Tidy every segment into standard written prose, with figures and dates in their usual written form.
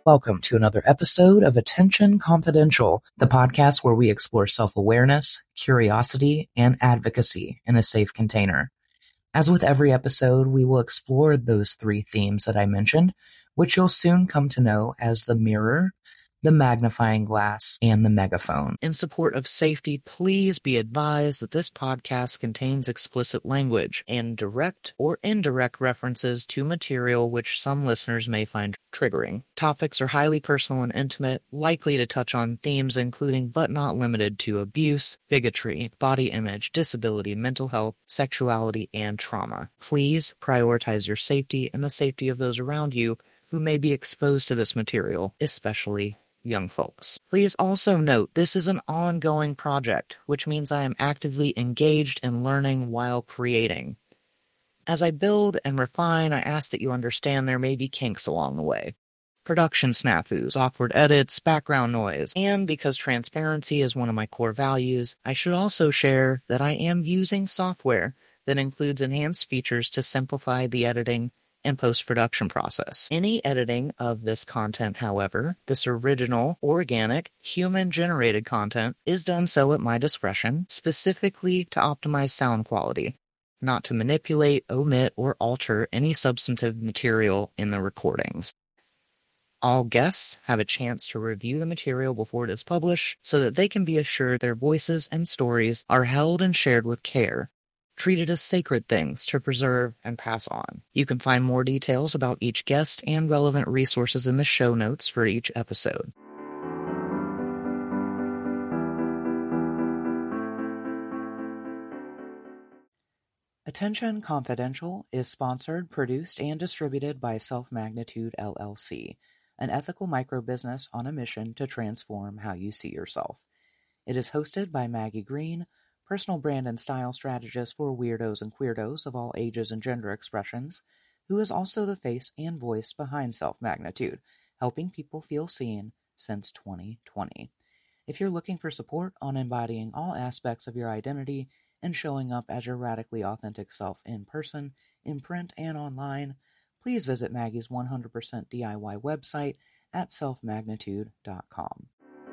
Welcome to another episode of Attention Confidential, the podcast where we explore self-awareness, curiosity, and advocacy in a safe container. As with every episode, we will explore those three themes that I mentioned, which you'll soon come to know as the mirror, the magnifying glass, and the megaphone. In support of safety, please be advised that this podcast contains explicit language and direct or indirect references to material which some listeners may find triggering. Topics are highly personal and intimate, likely to touch on themes including but not limited to abuse, bigotry, body image, disability, mental health, sexuality, and trauma. Please prioritize your safety and the safety of those around you who may be exposed to this material, especially young folks. Please also note this is an ongoing project, which means I am actively engaged in learning while creating. As I build and refine, I ask that you understand there may be kinks along the way. Production snafus, awkward edits, background noise, and because transparency is one of my core values, I should also share that I am using software that includes enhanced features to simplify the editing and post-production process. Any editing of this content, however, this original, organic, human-generated content, is done so at my discretion, specifically to optimize sound quality, not to manipulate, omit, or alter any substantive material in the recordings. All guests have a chance to review the material before it is published so that they can be assured their voices and stories are held and shared with care, treated as sacred things to preserve and pass on. You can find more details about each guest and relevant resources in the show notes for each episode. Attention Confidential is sponsored, produced, and distributed by Self-Magnitude LLC, an ethical microbusiness on a mission to transform how you see yourself. It is hosted by Maggie Green, personal brand and style strategist for weirdos and queerdos of all ages and gender expressions, who is also the face and voice behind Self-Magnitude, helping people feel seen since 2020. If you're looking for support on embodying all aspects of your identity and showing up as your radically authentic self in person, in print, and online, please visit Maggie's 100% DIY website at selfmagnitude.com.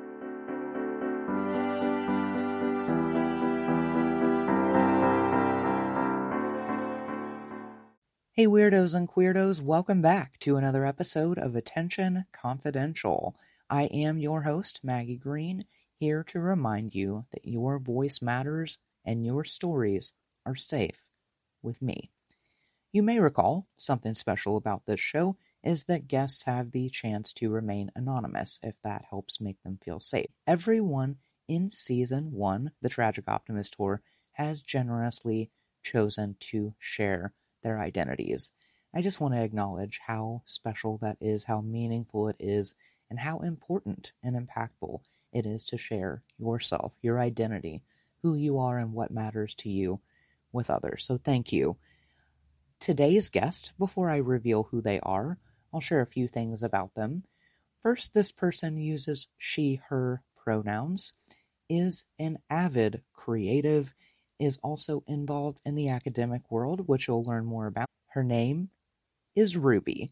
Hey weirdos and queerdos, welcome back to another episode of Attention Confidential. I am your host, Maggie Green, here to remind you that your voice matters and your stories are safe with me. You may recall something special about this show is that guests have the chance to remain anonymous if that helps make them feel safe. Everyone in Season 1, the Tragic Optimist Tour, has generously chosen to share their identities. I just want to acknowledge how special that is, how meaningful it is, and how important and impactful it is to share yourself, your identity, who you are and what matters to you with others. So thank you. Today's guest, before I reveal who they are, I'll share a few things about them. First, this person uses she, her pronouns, is an avid creative, is also involved in the academic world, which you'll learn more about. Her name is Ruby.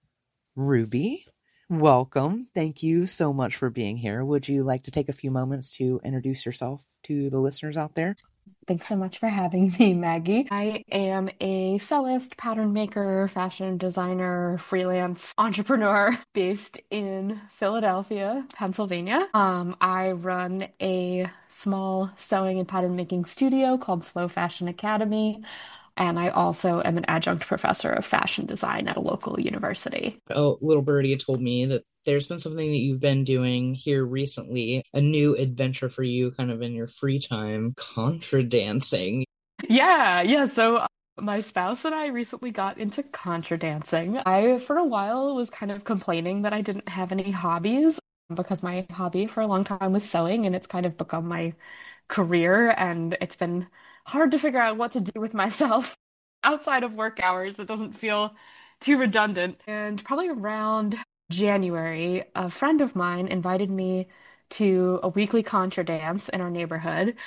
Ruby, welcome. Thank you so much for being here. Would you like to take a few moments to introduce yourself to the listeners out there? Thanks so much for having me, Maggie. I am a sewist, pattern maker, fashion designer, freelance entrepreneur based in Philadelphia, Pennsylvania. I run a small sewing and pattern making studio called Slow Fashion Academy. And I also am an adjunct professor of fashion design at a local university. Oh, little birdie told me that there's been something that you've been doing here recently, a new adventure for you kind of in your free time, contra dancing. Yeah. So my spouse and I recently got into contra dancing. I, for a while, was kind of complaining that I didn't have any hobbies because my hobby for a long time was sewing and it's kind of become my career and it's been hard to figure out what to do with myself outside of work hours that doesn't feel too redundant. And probably around January, a friend of mine invited me to a weekly contra dance in our neighborhood.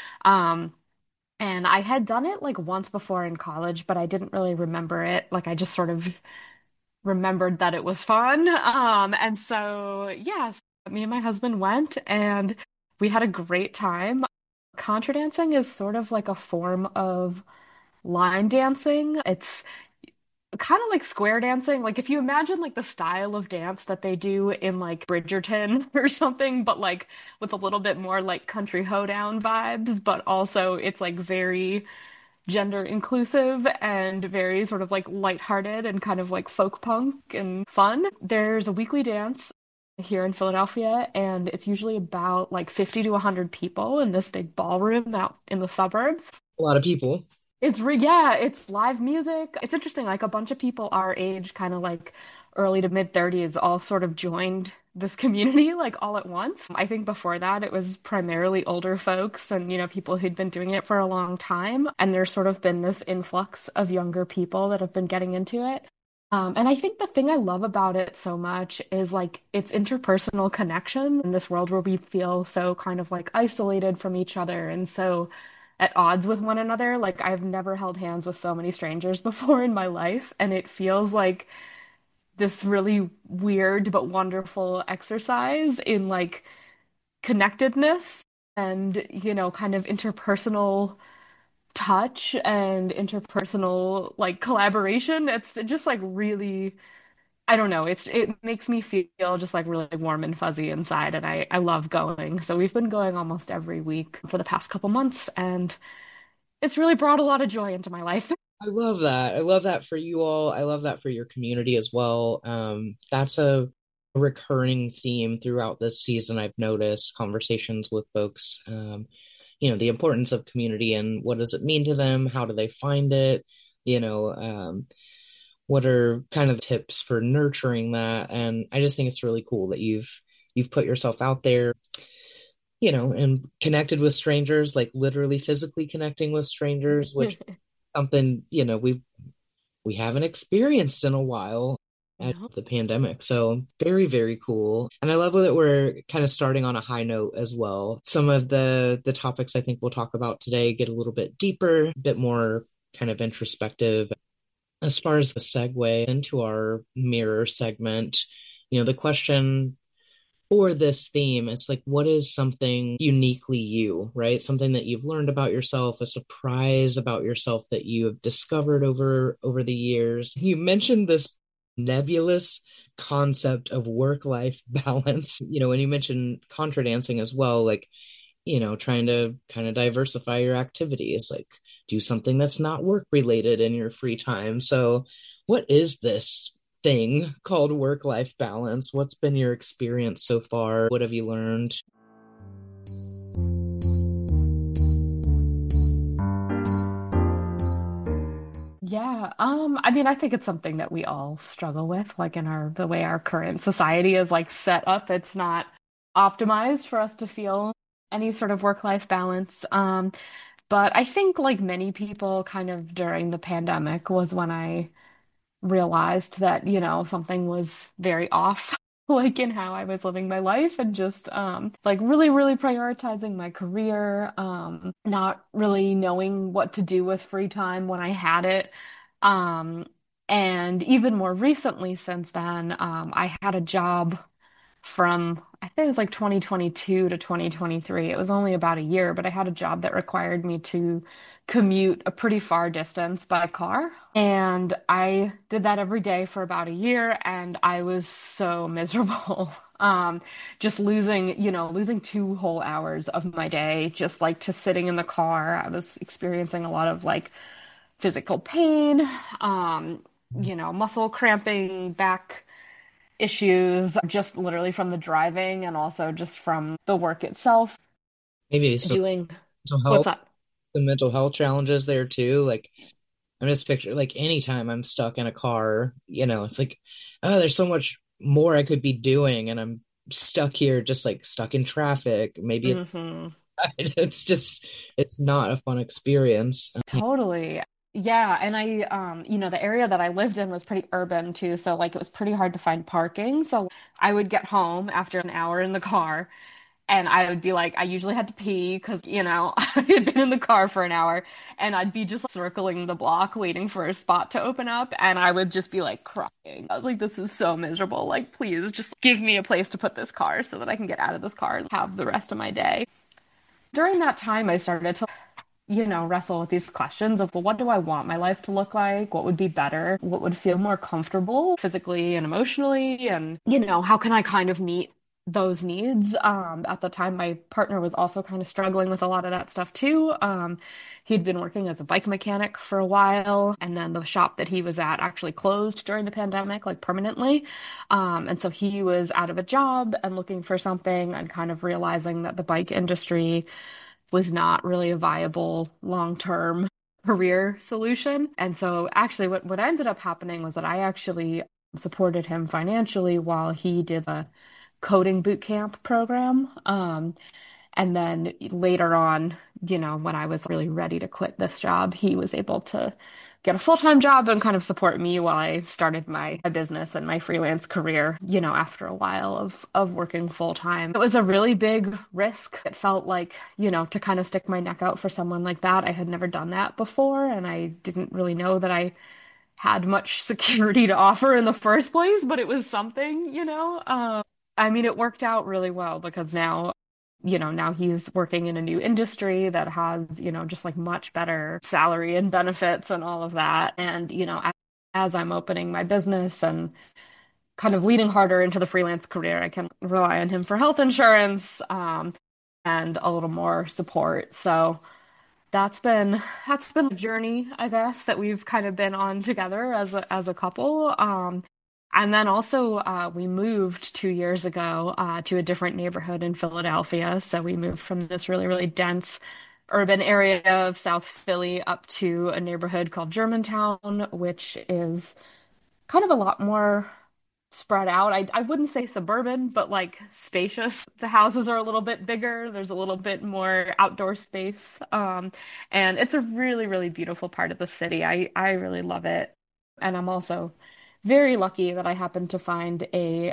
And I had done it like once before in college, but I didn't really remember it. Like I just sort of remembered that it was fun. And so, yes, me and my husband went and we had a great time. Contra dancing is sort of like a form of line dancing. It's kind of like square dancing. Like if you imagine like the style of dance that they do in like Bridgerton or something, but like with a little bit more like country hoedown vibes, but also it's like very gender inclusive and very sort of like lighthearted and kind of like folk punk and fun. There's a weekly dance here in Philadelphia, and it's usually about like 50 to 100 people in this big ballroom out in the suburbs. A lot of people. Yeah, it's live music. It's interesting, like a bunch of people our age, kind of like early to mid 30s, all sort of joined this community like all at once. I think before that it was primarily older folks and people who'd been doing it for a long time. And there's sort of been this influx of younger people that have been getting into it. And I think the thing I love about it so much is like its interpersonal connection in this world where we feel so kind of like isolated from each other and so at odds with one another. Like I've never held hands with so many strangers before in my life, and it feels like this really weird but wonderful exercise in like connectedness and, kind of interpersonal touch and interpersonal like collaboration. It's just like really, I don't know, it makes me feel just like really warm and fuzzy inside and I love going. So we've been going almost every week for the past couple months and it's really brought a lot of joy into my life. I love that. I love that for you all. I love that for your community as well. That's a recurring theme throughout this season. I've noticed conversations with folks, the importance of community and what does it mean to them? How do they find it? You know, what are kind of tips for nurturing that? And I just think it's really cool that you've put yourself out there, and connected with strangers, like literally physically connecting with strangers, which something we haven't experienced in a while at No. the pandemic. So very, very cool. And I love that we're kind of starting on a high note as well. Some of the topics I think we'll talk about today get a little bit deeper, a bit more kind of introspective. As far as the segue into our mirror segment, the question for this theme, it's like, what is something uniquely you, right? Something that you've learned about yourself, a surprise about yourself that you have discovered over the years. You mentioned this nebulous concept of work-life balance, and you mentioned contra dancing as well, like, trying to kind of diversify your activities, like do something that's not work related in your free time. So, what is this thing called work life balance? What's been your experience so far? What have you learned? Yeah, I mean, I think it's something that we all struggle with, like in the way our current society is like set up. It's not optimized for us to feel any sort of work-life balance. But I think like many people kind of during the pandemic was when I realized that, something was very off, like in how I was living my life and just like really, really prioritizing my career, not really knowing what to do with free time when I had it. Um, and even more recently since then, I had a job from I think it was like 2022 to 2023. It was only about a year, but I had a job that required me to commute a pretty far distance by car. And I did that every day for about a year, and I was so miserable. Just losing 2 whole hours of my day just like to sitting in the car. I was experiencing a lot of like physical pain, um, muscle cramping, back issues just literally from the driving and also just from the work itself. Maybe some Doing mental what's health, that? some mental health challenges there too. Like I'm just picture like anytime I'm stuck in a car, it's like, oh, there's so much more I could be doing, and I'm stuck here, just like stuck in traffic. Maybe Hmm. it's just it's not a fun experience. Totally. Yeah, and the area that I lived in was pretty urban too, so like it was pretty hard to find parking. So I would get home after an hour in the car And I would be like, I usually had to pee because, I had been in the car for an hour and I'd be just circling the block waiting for a spot to open up. And I would just be like crying. I was like, this is so miserable. Like, please just give me a place to put this car so that I can get out of this car and have the rest of my day. During that time, I started to wrestle with these questions of, well, what do I want my life to look like? What would be better? What would feel more comfortable physically and emotionally? And, how can I kind of meet those needs? At the time, my partner was also kind of struggling with a lot of that stuff too. He'd been working as a bike mechanic for a while, and then the shop that he was at actually closed during the pandemic, like permanently. And so he was out of a job and looking for something and kind of realizing that the bike industry was not really a viable long-term career solution. And so actually what ended up happening was that I actually supported him financially while he did a coding boot camp program. And then later on, when I was really ready to quit this job, he was able to get a full-time job and kind of support me while I started my business and my freelance career, after a while of working full-time. It was a really big risk. It felt like, to kind of stick my neck out for someone like that. I had never done that before, and I didn't really know that I had much security to offer in the first place, but it was something. I mean, it worked out really well because now he's working in a new industry that has, just like much better salary and benefits and all of that. And, as I'm opening my business and kind of leaning harder into the freelance career, I can rely on him for health insurance, and a little more support. So that's been a journey, I guess, that we've kind of been on together as a couple. And then also, we moved 2 years ago to a different neighborhood in Philadelphia. So we moved from this really, really dense urban area of South Philly up to a neighborhood called Germantown, which is kind of a lot more spread out. I wouldn't say suburban, but like spacious. The houses are a little bit bigger. There's a little bit more outdoor space. And it's a really, really beautiful part of the city. I really love it. And I'm also very lucky that I happened to find a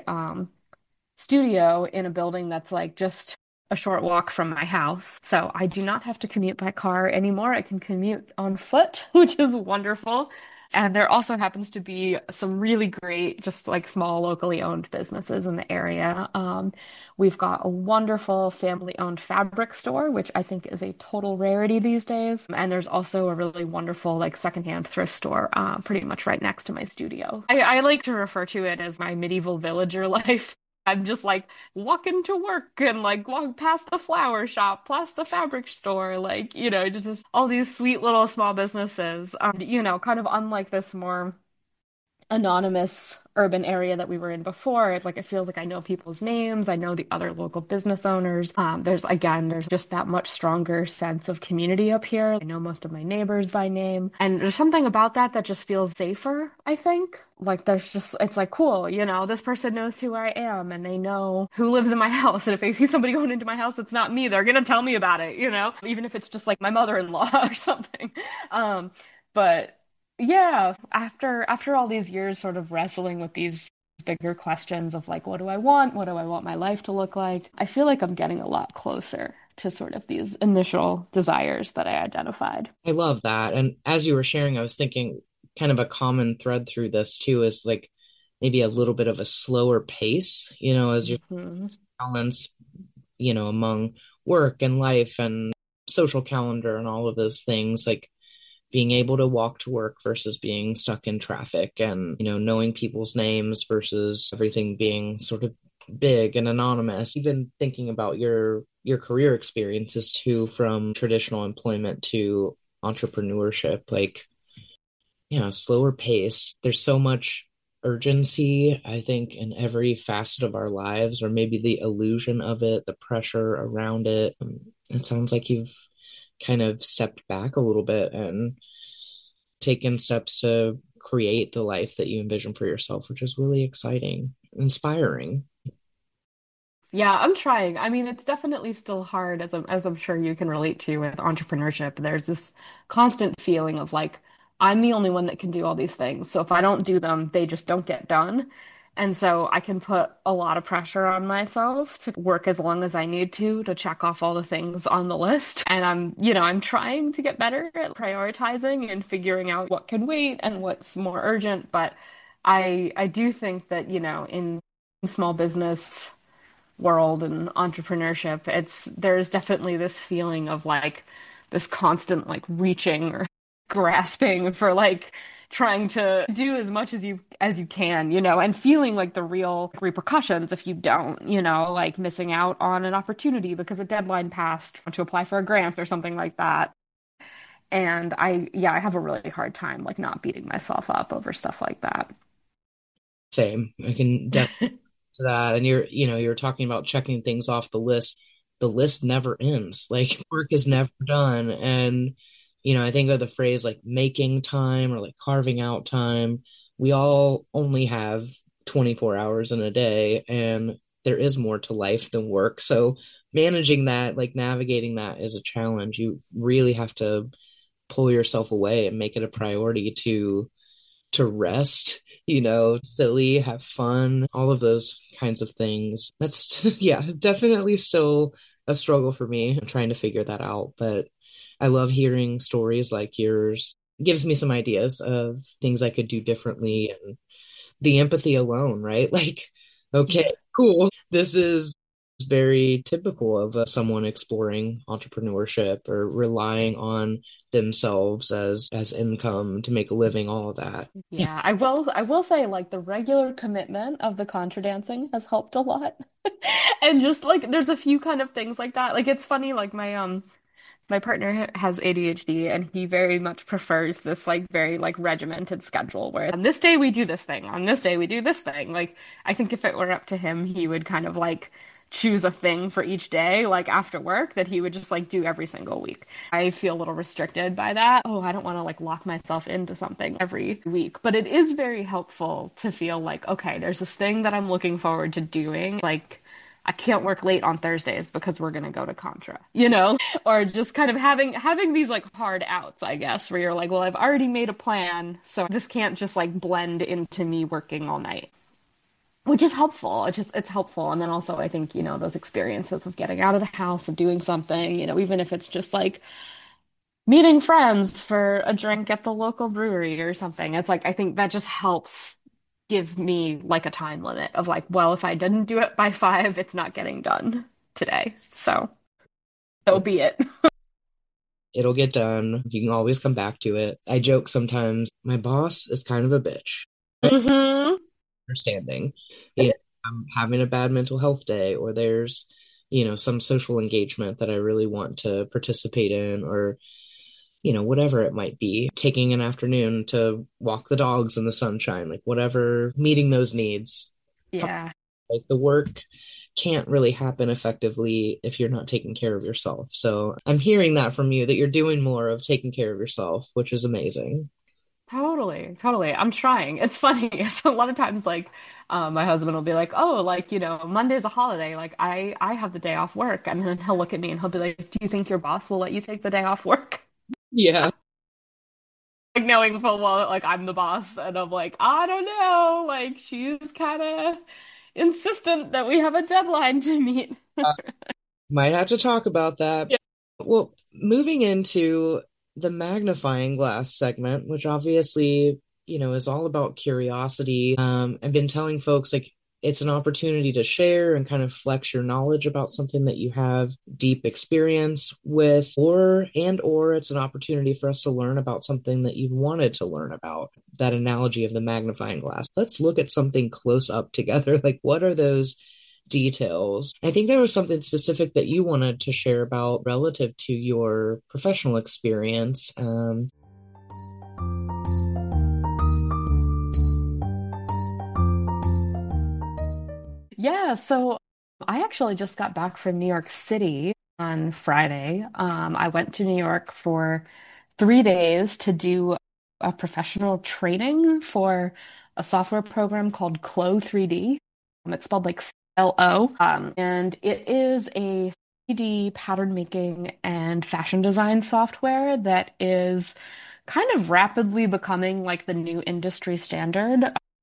studio in a building that's like just a short walk from my house. So I do not have to commute by car anymore. I can commute on foot, which is wonderful. And there also happens to be some really great, just like small locally owned businesses in the area. We've got a wonderful family owned fabric store, which I think is a total rarity these days. And there's also a really wonderful, like, secondhand thrift store, pretty much right next to my studio. I like to refer to it as my medieval villager life. I'm just like walking to work and like walk past the flower shop, past the fabric store, like, just all these sweet little small businesses. Kind of unlike this more anonymous urban area that we were in before. It feels like I know people's names. I know the other local business owners. There's just that much stronger sense of community up here. I know most of my neighbors by name. And there's something about that that just feels safer, I think. It's like, cool, this person knows who I am and they know who lives in my house. And if they see somebody going into my house that's not me, they're gonna tell me about it, even if it's just like my mother-in-law or something. But yeah, after all these years sort of wrestling with these bigger questions of like, what do I want? What do I want my life to look like? I feel like I'm getting a lot closer to sort of these initial desires that I identified. I love that. And as you were sharing, I was thinking kind of a common thread through this too is like maybe a little bit of a slower pace, as you Mhm. balance, among work and life and social calendar and all of those things, like being able to walk to work versus being stuck in traffic and, knowing people's names versus everything being sort of big and anonymous. Even thinking about your career experiences too, from traditional employment to entrepreneurship, like, slower pace. There's so much urgency, I think, in every facet of our lives, or maybe the illusion of it, the pressure around it. It sounds like you've kind of stepped back a little bit and taken steps to create the life that you envision for yourself, which is really exciting, inspiring. Yeah, I'm trying. I mean, it's definitely still hard as I'm sure you can relate to with entrepreneurship. There's this constant feeling of like I'm the only one that can do all these things. So if I don't do them, they just don't get done. And so I can put a lot of pressure on myself to work as long as I need to check off all the things on the list. And I'm trying to get better at prioritizing and figuring out what can wait and what's more urgent. But I do think that, in small business world and entrepreneurship, there's definitely this feeling of like this constant like reaching or grasping for like trying to do as much as you can, and feeling like the real repercussions if you don't, like missing out on an opportunity because a deadline passed to apply for a grant or something like that. And I have a really hard time like not beating myself up over stuff like that. Same. I can definitely to that. And you're talking about checking things off the list. The list never ends. Like work is never done. And I think of the phrase like making time or like carving out time. We all only have 24 hours in a day, and there is more to life than work. So managing that, like navigating that is a challenge. You really have to pull yourself away and make it a priority to rest, silly, have fun, all of those kinds of things. That's, yeah, definitely still a struggle for me trying to figure that out. But I love hearing stories like yours. It gives me some ideas of things I could do differently and the empathy alone, right? Like, okay, cool. This is very typical of someone exploring entrepreneurship or relying on themselves as income to make a living, all of that. Yeah, I will say like the regular commitment of the contra dancing has helped a lot. And just like there's a few kind of things like that. Like it's funny, like my partner has ADHD and he very much prefers this like very like regimented schedule where on this day we do this thing, on this day we do this thing. Like I think if it were up to him, he would kind of like choose a thing for each day, like after work, that he would just like do every single week. I feel a little restricted by that. Oh, I don't want to like lock myself into something every week, but it is very helpful to feel like, okay, there's this thing that I'm looking forward to doing. Like I can't work late on Thursdays because we're gonna go to Contra, Or just kind of having these like hard outs, I guess, where you're like, well, I've already made a plan, so this can't just like blend into me working all night. Which is helpful. It's helpful. And then also I think, those experiences of getting out of the house, of doing something, even if it's just like meeting friends for a drink at the local brewery or something. It's like I think that just helps give me like a time limit of like, well, if I didn't do it by 5, it's not getting done today. So be it. It'll get done. You can always come back to it. I joke sometimes, my boss is kind of a bitch. Hmm. Understanding. I'm having a bad mental health day, or there's, some social engagement that I really want to participate in, or, whatever it might be. Taking an afternoon to walk the dogs in the sunshine, like whatever, meeting those needs. Yeah. Like the work can't really happen effectively if you're not taking care of yourself. So I'm hearing that from you that you're doing more of taking care of yourself, which is amazing. Totally, totally. I'm trying. It's funny. It's a lot of times like my husband will be like, "Oh, like, Monday's a holiday. Like I have the day off work." And then he'll look at me and he'll be like, "Do you think your boss will let you take the day off work?" Yeah. Like knowing full well that like I'm the boss and I'm like, "I don't know." Like she's kind of insistent that we have a deadline to meet. Might have to talk about that. Yeah. Well, moving into the magnifying glass segment, which obviously, is all about curiosity. I've been telling folks like it's an opportunity to share and kind of flex your knowledge about something that you have deep experience with, or it's an opportunity for us to learn about something that you've wanted to learn about. That analogy of the magnifying glass. Let's look at something close up together. Like, what are those details? I think there was something specific that you wanted to share about relative to your professional experience. Yeah, so I actually just got back from New York City on Friday. I went to New York for 3 days to do a professional training for a software program called Clo 3D. It's spelled like CLO. And it is a 3D pattern making and fashion design software that is kind of rapidly becoming like the new industry standard.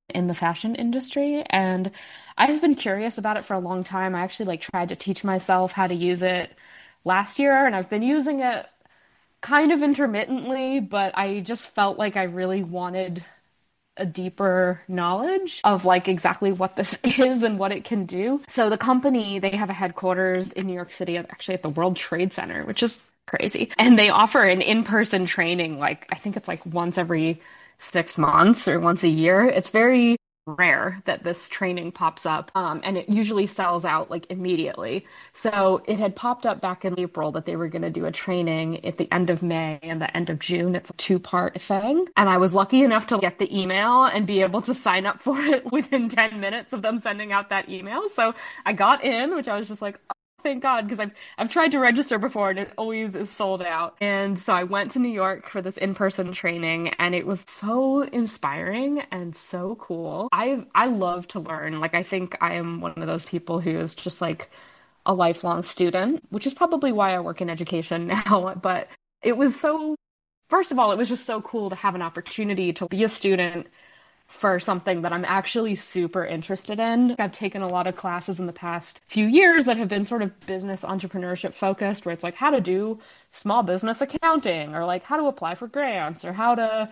in the fashion industry. And I've been curious about it for a long time. I actually like tried to teach myself how to use it last year, and I've been using it kind of intermittently, but I just felt like I really wanted a deeper knowledge of like exactly what this is and what it can do. So the company, they have a headquarters in New York City, actually at the World Trade Center, which is crazy. And they offer an in-person training, like I think it's like once every 6 months or once a year. It's very rare that this training pops up, and it usually sells out like immediately. So it had popped up back in April that they were going to do a training at the end of May and the end of June. It's a two-part thing. And I was lucky enough to get the email and be able to sign up for it within 10 minutes of them sending out that email. So I got in, which I was just like, thank God, because I've tried to register before and it always is sold out. And so I went to New York for this in-person training and it was so inspiring and so cool. I love to learn. Like I think I am one of those people who is just like a lifelong student, which is probably why I work in education now. But it was so, first of all, it was just so cool to have an opportunity to be a student for something that I'm actually super interested in. I've taken a lot of classes in the past few years that have been sort of business entrepreneurship focused, where it's like how to do small business accounting or like how to apply for grants or how to,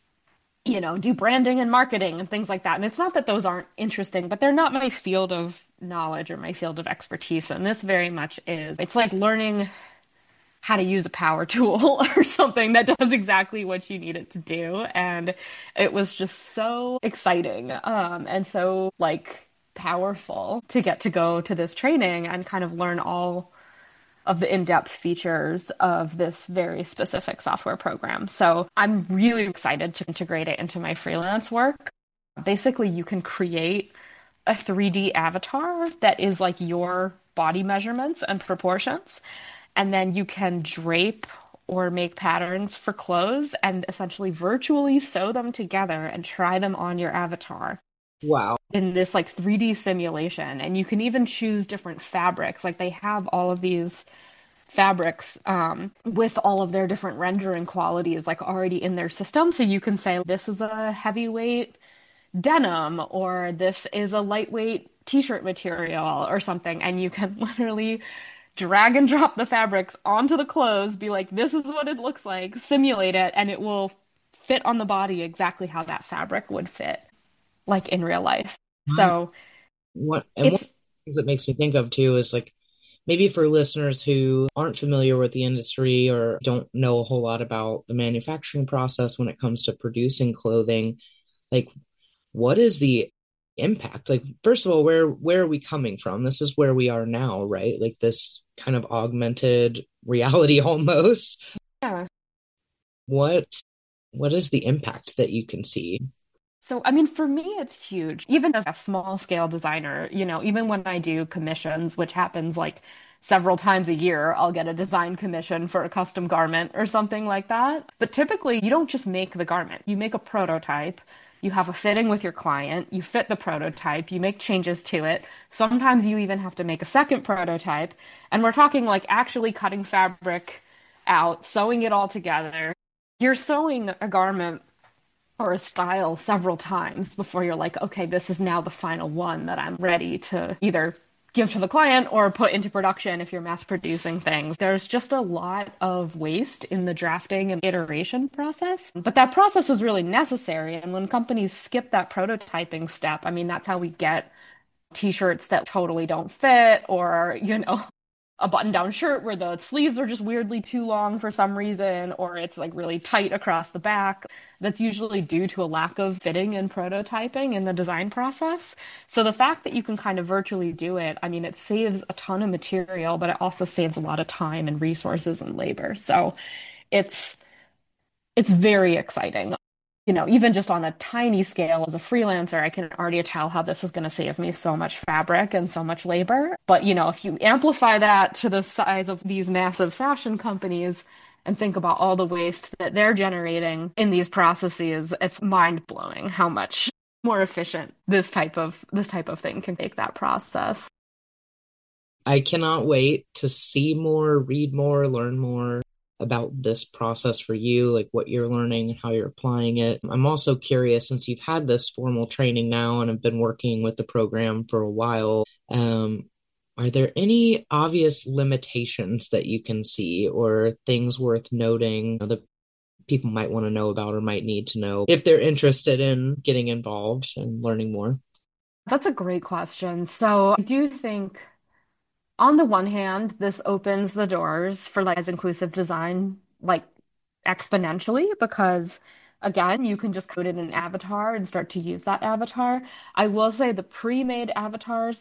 do branding and marketing and things like that. And it's not that those aren't interesting, but they're not my field of knowledge or my field of expertise. And this very much is. It's like learning how to use a power tool or something that does exactly what you need it to do. And it was just so exciting, and so like powerful to get to go to this training and kind of learn all of the in-depth features of this very specific software program. So I'm really excited to integrate it into my freelance work. Basically, you can create a 3D avatar that is like your body measurements and proportions. And then you can drape or make patterns for clothes and essentially virtually sew them together and try them on your avatar Wow. in this like 3D simulation. And you can even choose different fabrics. Like they have all of these fabrics with all of their different rendering qualities like already in their system. So you can say, this is a heavyweight denim or this is a lightweight t-shirt material or something. And you can literally drag and drop the fabrics onto the clothes, be like, this is what it looks like, simulate it, and it will fit on the body exactly how that fabric would fit, like in real life. Wow. So One of it's, the things that makes me think of too is like maybe for listeners who aren't familiar with the industry or don't know a whole lot about the manufacturing process when it comes to producing clothing, like what is the impact? Like, first of all, where are we coming from? This is where we are now, right? Like this kind of augmented reality almost. yeah. What what is the impact that you can see? So, I mean, for me, it's huge. Even as a small scale designer, even when I do commissions, which happens like several times a year, I'll get a design commission for a custom garment or something like that. But typically, you don't just make the garment, you make a prototype. You have a fitting with your client, you fit the prototype, you make changes to it. Sometimes you even have to make a second prototype. And we're talking like actually cutting fabric out, sewing it all together. You're sewing a garment or a style several times before you're like, okay, this is now the final one that I'm ready to either give to the client or put into production if you're mass producing things. There's just a lot of waste in the drafting and iteration process, but that process is really necessary. And when companies skip that prototyping step, I mean, that's how we get t-shirts that totally don't fit or, a button-down shirt where the sleeves are just weirdly too long for some reason, or it's like really tight across the back. That's usually due to a lack of fitting and prototyping in the design process. So the fact that you can kind of virtually do it, I mean, it saves a ton of material, but it also saves a lot of time and resources and labor. So it's it's very exciting. Even just on a tiny scale as a freelancer, I can already tell how this is going to save me so much fabric and so much labor. But, if you amplify that to the size of these massive fashion companies and think about all the waste that they're generating in these processes, it's mind-blowing how much more efficient this type of thing can make that process. I cannot wait to see more, read more, learn more. about this process for you, like what you're learning and how you're applying it. I'm also curious, since you've had this formal training now and have been working with the program for a while, are there any obvious limitations that you can see or things worth noting that people might want to know about or might need to know if they're interested in getting involved and learning more? That's a great question. So I do think on the one hand, this opens the doors for like as inclusive design like exponentially because again, you can just code in an avatar and start to use that avatar. I will say the pre-made avatars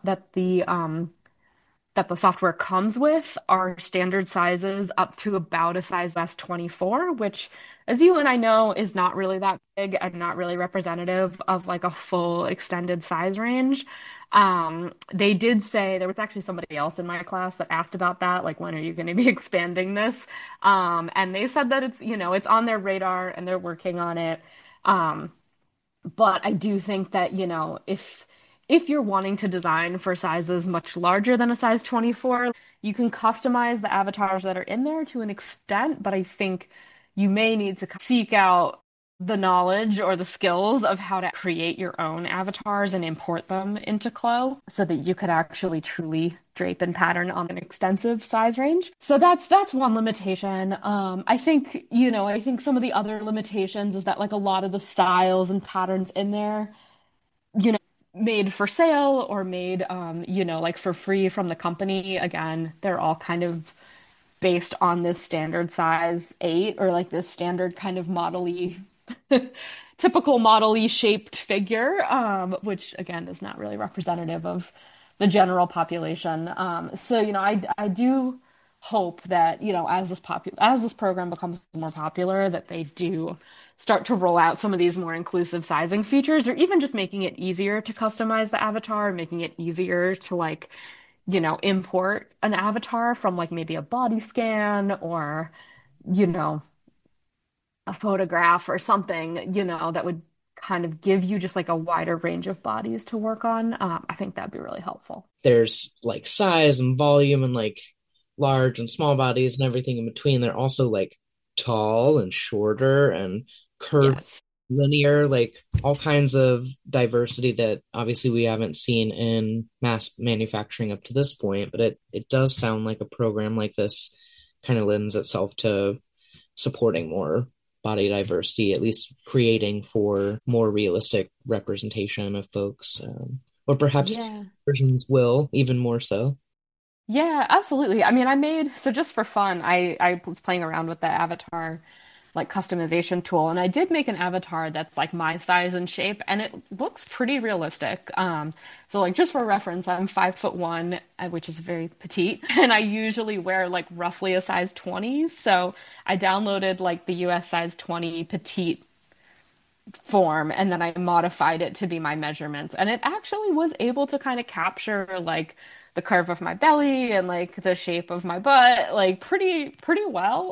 that the software comes with are standard sizes up to about a size less 24, which, as you and I know, is not really that big and not really representative of like a full extended size range. They did say there was actually somebody else in my class that asked about that, like, when are you going to be expanding this? And they said that it's on their radar and they're working on it. Um, but I do think that, if you're wanting to design for sizes much larger than a size 24, you can customize the avatars that are in there to an extent, but I think you may need to seek out the knowledge or the skills of how to create your own avatars and import them into Clo so that you could actually truly drape and pattern on an extensive size range. So that's one limitation. I think some of the other limitations is that like a lot of the styles and patterns in there, made for sale or made like for free from the company, again, they're all kind of based on this standard size 8 or like this standard kind of model-y typical model-y shaped figure, which again is not really representative of the general population. So I do hope that as this program becomes more popular, that they do start to roll out some of these more inclusive sizing features, or even just making it easier to customize the avatar, making it easier to like import an avatar from like maybe a body scan or you know a photograph or something, that would kind of give you just like a wider range of bodies to work on. I think that'd be really helpful. There's like size and volume and like large and small bodies and everything in between. They're also like tall and shorter and curved, Yes. linear, like all kinds of diversity that obviously we haven't seen in mass manufacturing up to this point. But it does sound like a program like this kind of lends itself to supporting more body diversity, at least creating for more realistic representation of folks, or perhaps Yeah. versions will even more so. Yeah, absolutely. I mean, so just for fun, I was playing around with the avatar like customization tool and I did make an avatar that's like my size and shape and it looks pretty realistic. So like just for reference, I'm 5'1", which is very petite, and I usually wear like roughly a size 20. So I downloaded like the US size 20 petite form and then I modified it to be my measurements. And it actually was able to kind of capture like the curve of my belly and like the shape of my butt like pretty well.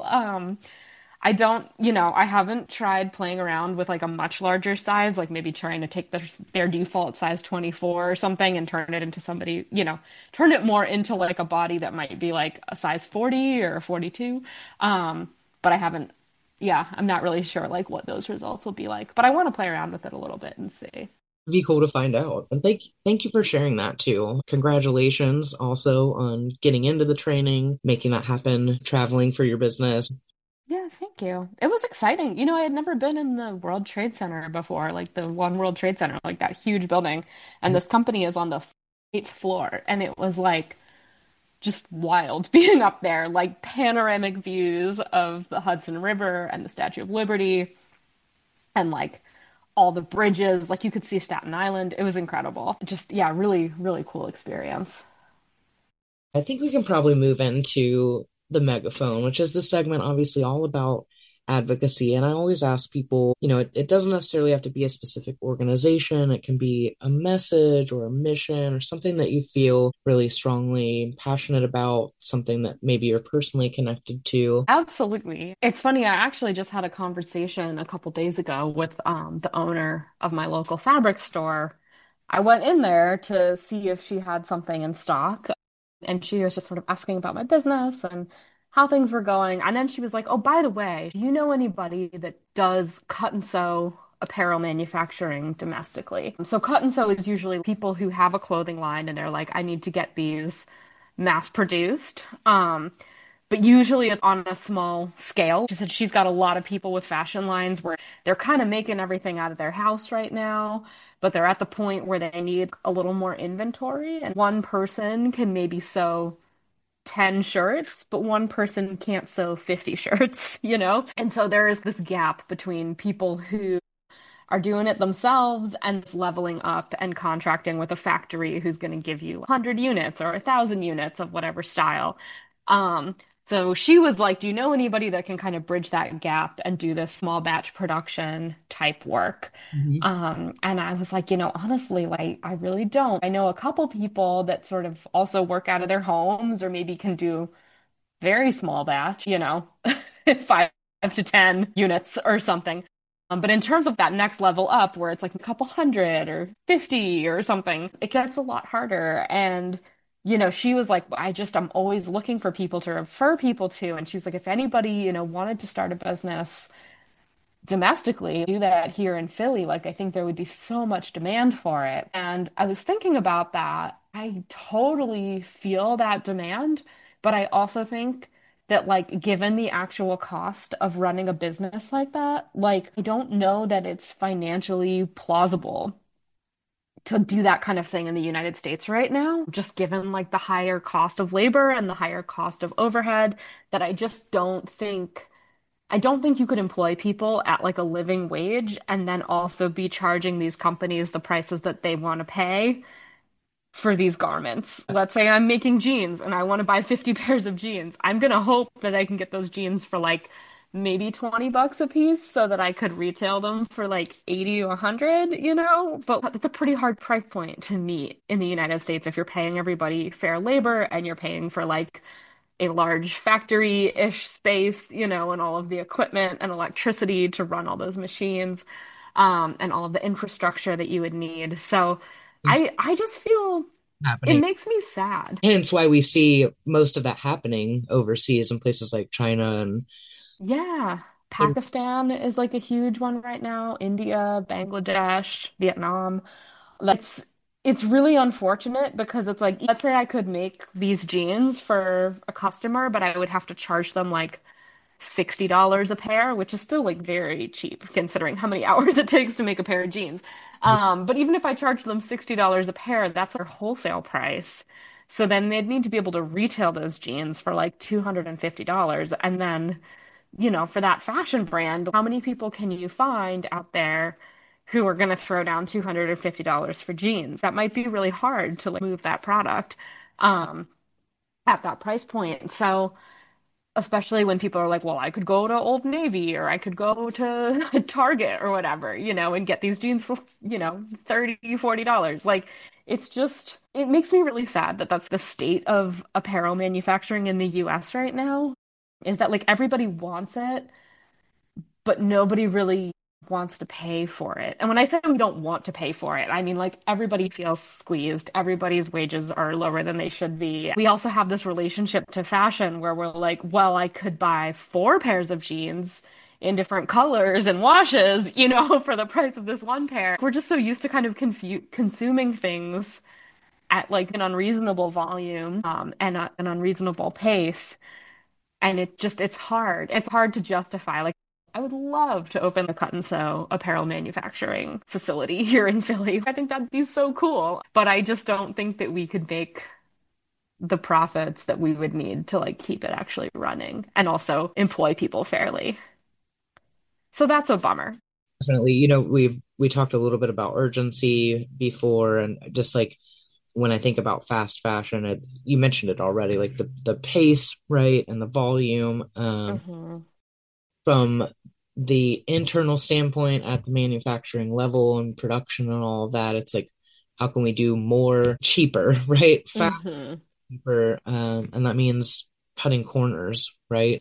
I haven't tried playing around with like a much larger size, like maybe trying to take their default size 24 or something and turn it into turn it more into like a body that might be like a size 40 or a 42. But I haven't, yeah, I'm not really sure like what those results will be like, but I want to play around with it a little bit and see. Be cool to find out. And thank you for sharing that too. Congratulations also on getting into the training, making that happen, traveling for your business. Yeah, thank you. It was exciting. I had never been in the World Trade Center before, like the One World Trade Center, like that huge building. And this company is on the eighth floor. And it was like just wild being up there, like panoramic views of the Hudson River and the Statue of Liberty and like all the bridges. Like you could see Staten Island. It was incredible. Just, yeah, really, really cool experience. I think we can probably move into the megaphone, which is the segment obviously all about advocacy. And I always ask people, it doesn't necessarily have to be a specific organization. It can be a message or a mission or something that you feel really strongly passionate about, something that maybe you're personally connected to. Absolutely. It's funny, I actually just had a conversation a couple days ago with the owner of my local fabric store. I went in there to see if she had something in stock, and she was just sort of asking about my business and how things were going. And then she was like, "Oh, by the way, do you know anybody that does cut and sew apparel manufacturing domestically?" So cut and sew is usually people who have a clothing line and they're like, "I need to get these mass produced." But usually it's on a small scale. She said she's got a lot of people with fashion lines where they're kind of making everything out of their house right now, but they're at the point where they need a little more inventory. And one person can maybe sew 10 shirts, but one person can't sew 50 shirts, you know? And so there is this gap between people who are doing it themselves and leveling up and contracting with a factory who's going to give you 100 units or 1,000 units of whatever style. Um, so she was like, "Do you know anybody that can kind of bridge that gap and do this small batch production type work?" Mhm. And I was like, honestly, like, I really don't. I know a couple people that sort of also work out of their homes or maybe can do very small batch, 5 to 10 units or something. But in terms of that next level up, where it's like a couple hundred or 50 or something, it gets a lot harder. And, she was like, I'm always looking for people to refer people to. And she was like, if anybody, wanted to start a business domestically, do that here in Philly, like I think there would be so much demand for it. And I was thinking about that. I totally feel that demand, but I also think that like given the actual cost of running a business like that, like I don't know that it's financially plausible to do that kind of thing in the United States right now, just given like the higher cost of labor and the higher cost of overhead, that I don't think you could employ people at like a living wage and then also be charging these companies the prices that they want to pay for these garments. Let's say I'm making jeans and I want to buy 50 pairs of jeans. I'm gonna hope that I can get those jeans for like maybe $20 a piece so that I could retail them for like 80 or 100, But it's a pretty hard price point to meet in the United States if you're paying everybody fair labor and you're paying for like a large factory-ish space, and all of the equipment and electricity to run all those machines, and all of the infrastructure that you would need. So It's I just feel it happening. makes me sad. Hence why we see most of that happening overseas in places like China and Yeah. Pakistan is like a huge one right now. India, Bangladesh, Vietnam. It's really unfortunate because it's like, let's say I could make these jeans for a customer, but I would have to charge them like $60 a pair, which is still like very cheap considering how many hours it takes to make a pair of jeans. But even if I charged them $60 a pair, that's their wholesale price. So then they'd need to be able to retail those jeans for like $250. And then, for that fashion brand, how many people can you find out there who are going to throw down $250 for jeans? That might be really hard to like move that product um, at that price point. So especially when people are like, well, I could go to Old Navy or I could go to Target or whatever, and get these jeans for, $30, $40. Like, it makes me really sad that that's the state of apparel manufacturing in the US right now, is that like everybody wants it, but nobody really wants to pay for it. And when I say we don't want to pay for it, I mean like everybody feels squeezed. Everybody's wages are lower than they should be. We also have this relationship to fashion where we're like, well, I could buy 4 pairs of jeans in different colors and washes, for the price of this one pair. We're just so used to kind of consuming things at like an unreasonable volume, and an unreasonable pace. And it's hard. It's hard to justify. Like, I would love to open the cut and sew apparel manufacturing facility here in Philly. I think that'd be so cool. But I just don't think that we could make the profits that we would need to like keep it actually running and also employ people fairly. So that's a bummer. definitely, we talked a little bit about urgency before, and just like when I think about fast fashion, you mentioned it already, like the pace, right, and the volume. Hmm. From the internal standpoint at the manufacturing level and production and all of that, it's like, how can we do more cheaper, right? Hmm. Faster, and that means cutting corners, right?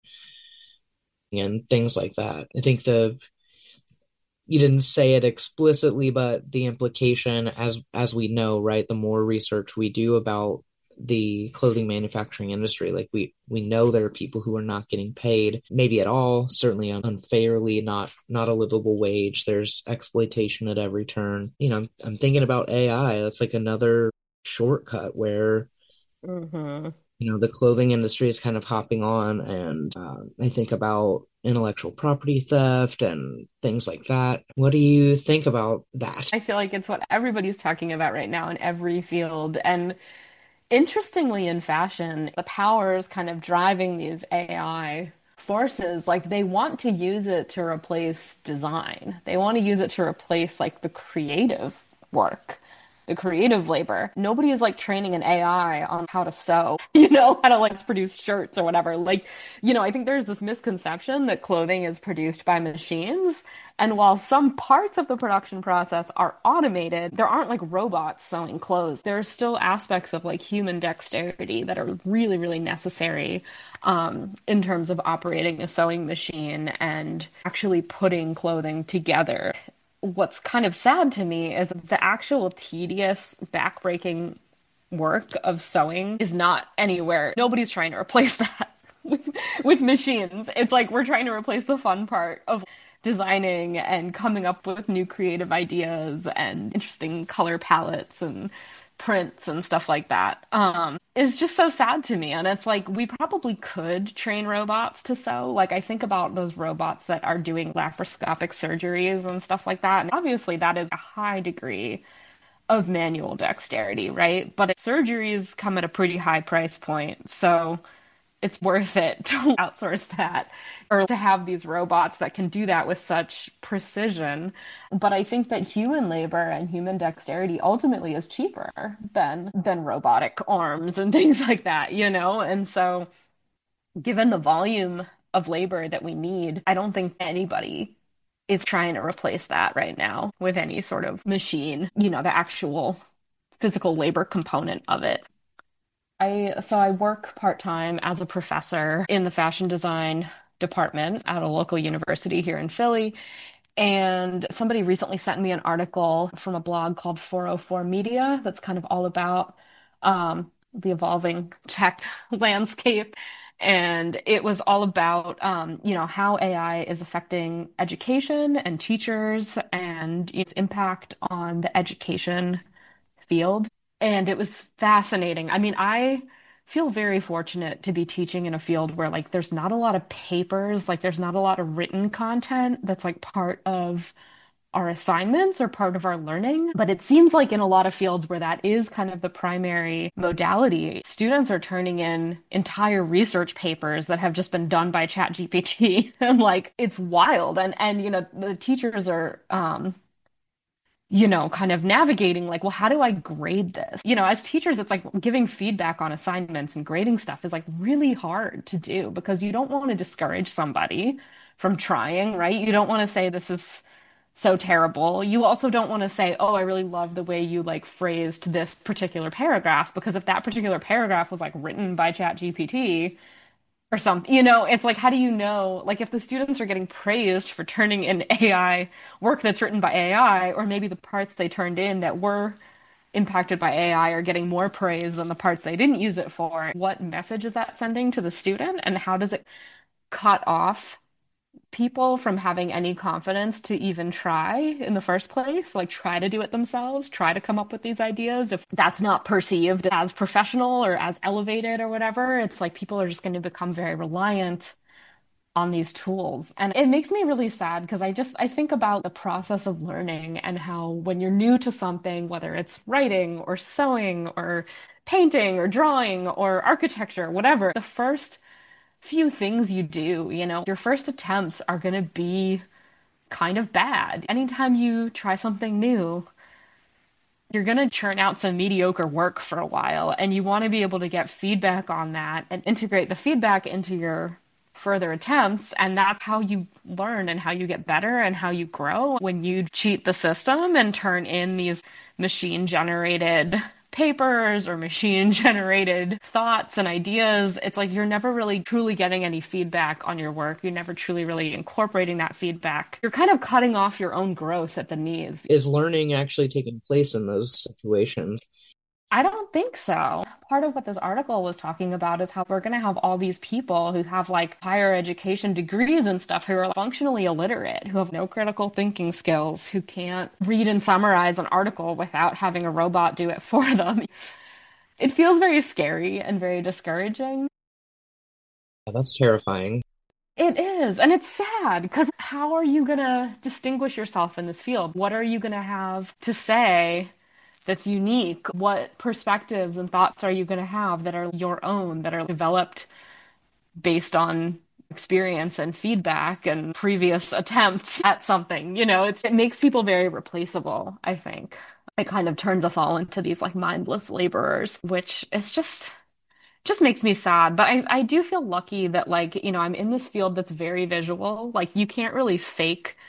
And things like that. I think you didn't say it explicitly, but the implication, as we know, right, the more research we do about the clothing manufacturing industry. Like we know there are people who are not getting paid, maybe at all, certainly unfairly, not a livable wage. There's exploitation at every turn. I'm thinking about AI. That's like another shortcut where Hmm. the clothing industry is kind of hopping on, and I think about intellectual property theft and things like that. What do you think about that? I feel like it's what everybody's talking about right now in every field. And interestingly, in fashion, the powers kind of driving these AI forces, like they want to use it to replace design. They want to use it to replace like the creative work, the creative labor. Nobody is like training an AI on how to sew, how to like produce shirts or whatever. Like, I think there's this misconception that clothing is produced by machines. And while some parts of the production process are automated, there aren't like robots sewing clothes. There are still aspects of like human dexterity that are really, really necessary in terms of operating a sewing machine and actually putting clothing together. What's kind of sad to me is the actual tedious, backbreaking work of sewing is not anywhere. Nobody's trying to replace that with machines. It's like we're trying to replace the fun part of designing and coming up with new creative ideas and interesting color palettes and prints and stuff like that. Is just so sad to me. And it's like we probably could train robots to sew. Like I think about those robots that are doing laparoscopic surgeries and stuff like that. And obviously that is a high degree of manual dexterity, right? But surgeries come at a pretty high price point. So it's worth it to outsource that or to have these robots that can do that with such precision. But I think that human labor and human dexterity ultimately is cheaper than robotic arms and things like that, And so given the volume of labor that we need, I don't think anybody is trying to replace that right now with any sort of machine, the actual physical labor component of it. I work part-time as a professor in the fashion design department at a local university here in Philly. And somebody recently sent me an article from a blog called 404 Media that's kind of all about the evolving tech landscape. And it was all about, how AI is affecting education and teachers and its impact on the education field. And it was fascinating. I mean, I feel very fortunate to be teaching in a field where like there's not a lot of papers, like there's not a lot of written content that's like part of our assignments or part of our learning. But it seems like in a lot of fields where that is kind of the primary modality, students are turning in entire research papers that have just been done by ChatGPT. And like it's wild. And the teachers are kind of navigating like, well, how do I grade this? As teachers, it's like giving feedback on assignments and grading stuff is like really hard to do because you don't want to discourage somebody from trying, right? You don't want to say this is so terrible. You also don't want to say, oh, I really love the way you like phrased this particular paragraph because if that particular paragraph was like written by ChatGPT, or something. It's like, how do you know? Like, if the students are getting praised for turning in AI work that's written by AI, or maybe the parts they turned in that were impacted by AI are getting more praise than the parts they didn't use it for, what message is that sending to the student? And how does it cut off people from having any confidence to even try in the first place, like try to do it themselves, try to come up with these ideas. If that's not perceived as professional or as elevated or whatever, it's like people are just going to become very reliant on these tools. And it makes me really sad because I think about the process of learning and how when you're new to something, whether it's writing or sewing or painting or drawing or architecture, whatever, the first few things you do, your first attempts are going to be kind of bad. Anytime you try something new, you're going to churn out some mediocre work for a while, and you want to be able to get feedback on that and integrate the feedback into your further attempts. And that's how you learn and how you get better and how you grow. When you cheat the system and turn in these machine generated papers or machine generated thoughts and ideas, it's like you're never really truly getting any feedback on your work. You're never truly really incorporating that feedback. You're kind of cutting off your own growth at the knees. Is learning actually taking place in those situations? I don't think so. Part of what this article was talking about is how we're going to have all these people who have like higher education degrees and stuff who are functionally illiterate, who have no critical thinking skills, who can't read and summarize an article without having a robot do it for them. It feels very scary and very discouraging. Yeah, that's terrifying. It is, and it's sad because how are you going to distinguish yourself in this field? What are you going to have to say that's unique? What perspectives and thoughts are you going to have that are your own, that are developed based on experience and feedback and previous attempts at something? It makes people very replaceable, I think. It kind of turns us all into these like mindless laborers, which is just makes me sad. But I do feel lucky that like, I'm in this field that's very visual. Like you can't really fake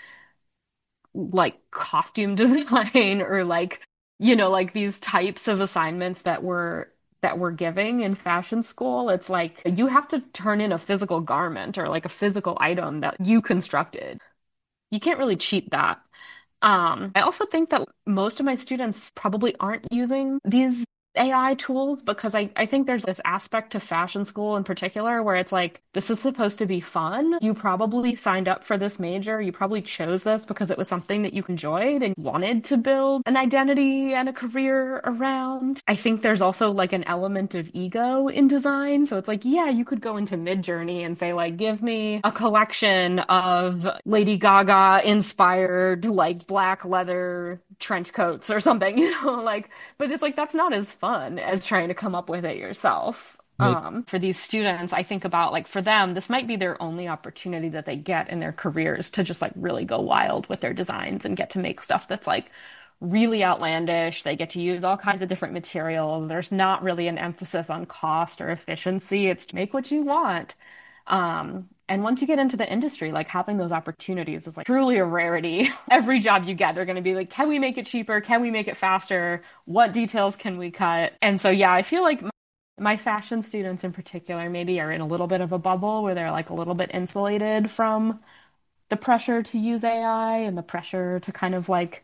like costume design or like, like these types of assignments that we're giving in fashion school. It's like you have to turn in a physical garment or like a physical item that you constructed. You can't really cheat that. I also think that most of my students probably aren't using these AI tools because I think there's this aspect to fashion school in particular where it's like, this is supposed to be fun. You probably signed up for this major. You probably chose this because it was something that you enjoyed and wanted to build an identity and a career around. I think there's also like an element of ego in design. So it's like, yeah, you could go into Midjourney and say like, give me a collection of Lady Gaga inspired like black leather trench coats or something, like, but it's like that's not as fun as trying to come up with it yourself. Like, For these students, I think about like for them, this might be their only opportunity that they get in their careers to just like really go wild with their designs and get to make stuff that's like really outlandish. They get to use all kinds of different materials. There's not really an emphasis on cost or efficiency. It's to make what you want. And once you get into the industry, like having those opportunities is like truly a rarity. Every job you get, they're going to be like, can we make it cheaper? Can we make it faster? What details can we cut? And so, yeah, I feel like my fashion students in particular maybe are in a little bit of a bubble where they're like a little bit insulated from the pressure to use AI and the pressure to kind of like,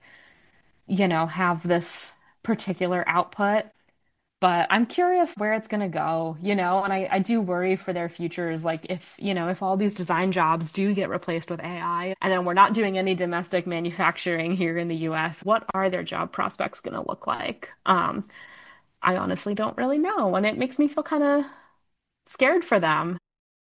have this particular output. But I'm curious where it's going to go, and I do worry for their futures. Like if all these design jobs do get replaced with AI and then we're not doing any domestic manufacturing here in the US, what are their job prospects going to look like? I honestly don't really know. And it makes me feel kind of scared for them.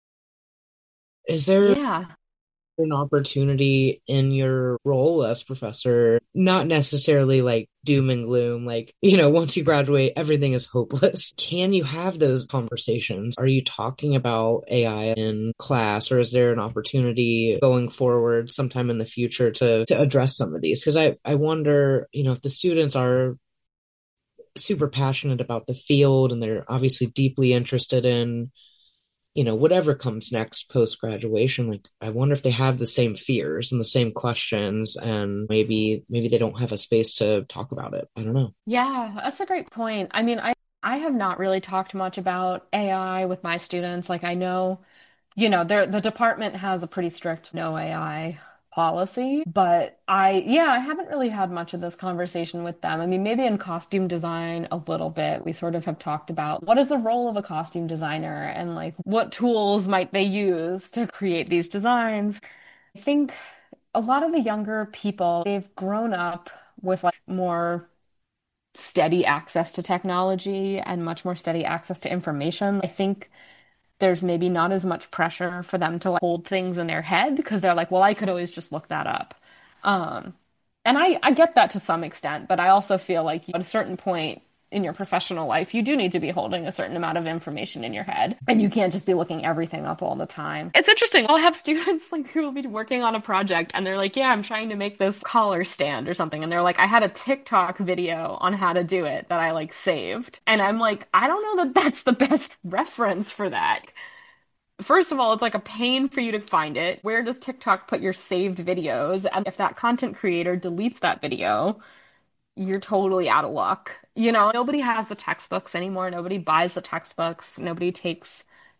is there Yeah. an opportunity in your role as professor, not necessarily like doom and gloom, like, once you graduate, everything is hopeless. Can you have those conversations? Are you talking about AI in class, or is there an opportunity going forward sometime in the future to address some of these? Because I wonder, if the students are super passionate about the field and they're obviously deeply interested in whatever comes next post graduation, like I wonder if they have the same fears and the same questions, and maybe they don't have a space to talk about it. I don't know. Yeah, that's a great point. I mean, I have not really talked much about AI with my students. Like I know the department has a pretty strict no AI policy, but I haven't really had much of this conversation with them. I mean, maybe in costume design a little bit, we sort of have talked about what is the role of a costume designer and like what tools might they use to create these designs. I think a lot of the younger people, they've grown up with like more steady access to technology and much more steady access to information. I think there's maybe not as much pressure for them to like, hold things in their head because they're like, well, I could always just look that up. Um, and I get that to some extent, but I also feel like at a certain point in your professional life, you do need to be holding a certain amount of information in your head, and you can't just be looking everything up all the time. It's interesting. I'll have students like who will be working on a project and they're like, yeah, I'm trying to make this collar stand or something. And they're like, I had a TikTok video on how to do it that I like saved. And I'm like, I don't know that that's the best reference for that. First of all, it's like a pain for you to find it. Where does TikTok put your saved videos? And if that content creator deletes that video, you're totally out of luck. Nobody has the textbooks anymore. Nobody buys the textbooks. Nobody takes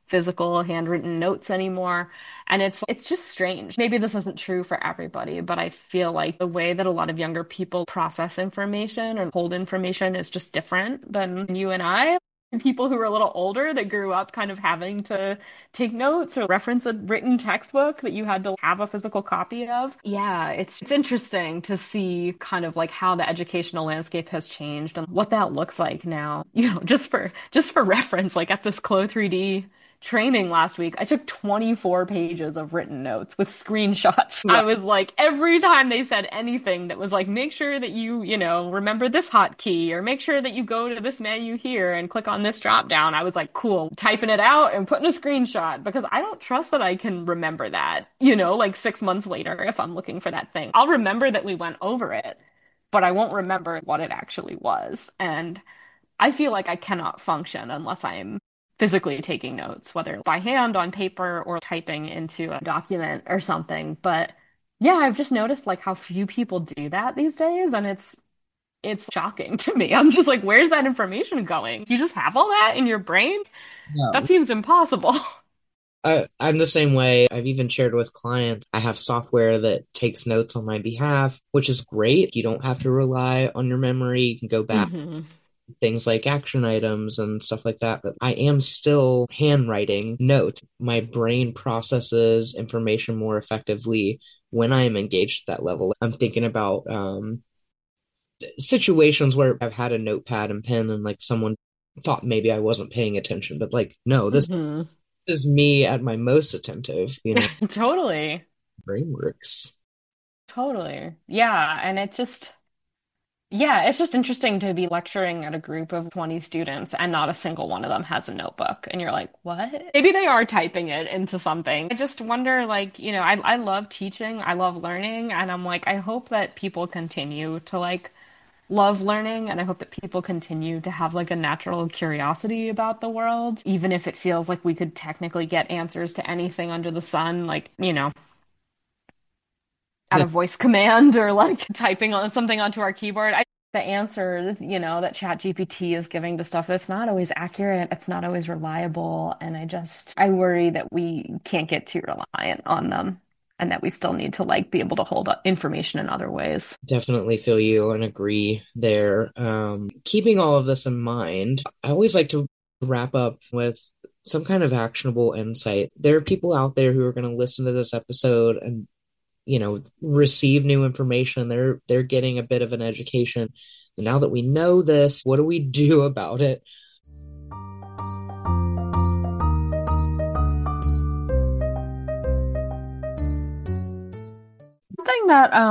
physical handwritten notes anymore. And it's just strange. Maybe this isn't true for everybody, but I feel like the way that a lot of younger people process information or hold information is just different than you and I. People who are a little older that grew up kind of having to take notes or reference a written textbook that you had to have a physical copy of. Yeah, it's interesting to see kind of like how the educational landscape has changed and what that looks like now. Just for reference, like at this Clo 3D training last week, I took 24 pages of written notes with screenshots. I was like, every time they said anything that was like, make sure that you remember this hotkey or make sure that you go to this menu here and click on this drop down. I was like, cool, typing it out and putting a screenshot because I don't trust that I can remember that, like 6 months later if I'm looking for that thing. I'll remember that we went over it, but I won't remember what it actually was. And I feel like I cannot function unless I'm physically taking notes, whether by hand on paper or typing into a document or something. But yeah, I've just noticed like how few people do that these days, and it's shocking to me. I'm just like, where's that information going? You just have all that in your brain? That No. seems impossible. I'm the same way. I've even shared with clients. I have software that takes notes on my behalf, which is great. You don't have to rely on your memory. You can go back hmm things like action items and stuff like that. But I am still handwriting notes. My brain processes information more effectively when I am engaged at that level. I'm thinking about situations where I've had a notepad and pen and like someone thought maybe I wasn't paying attention, but like, no, this hmm is me at my most attentive, Totally. brain works. Totally. Yeah, and yeah, it's just interesting to be lecturing at a group of 20 students and not a single one of them has a notebook. And you're like, what? Maybe they are typing it into something. I just wonder, like, I love teaching, I love learning, and I'm like, I hope that people continue to like love learning, and I hope that people continue to have like a natural curiosity about the world, even if it feels like we could technically get answers to anything under the sun, like, at a voice command or like typing on something onto our keyboard. The answer, that ChatGPT is giving to stuff that's not always accurate, it's not always reliable, and I worry that we can't get too reliant on them and that we still need to like be able to hold up information in other ways. Definitely feel you and agree there. Keeping all of this in mind, I always like to wrap up with some kind of actionable insight. There are people out there who are going to listen to this episode and receive new information. They're getting a bit of an education. And now that we know this, what do we do about it? Something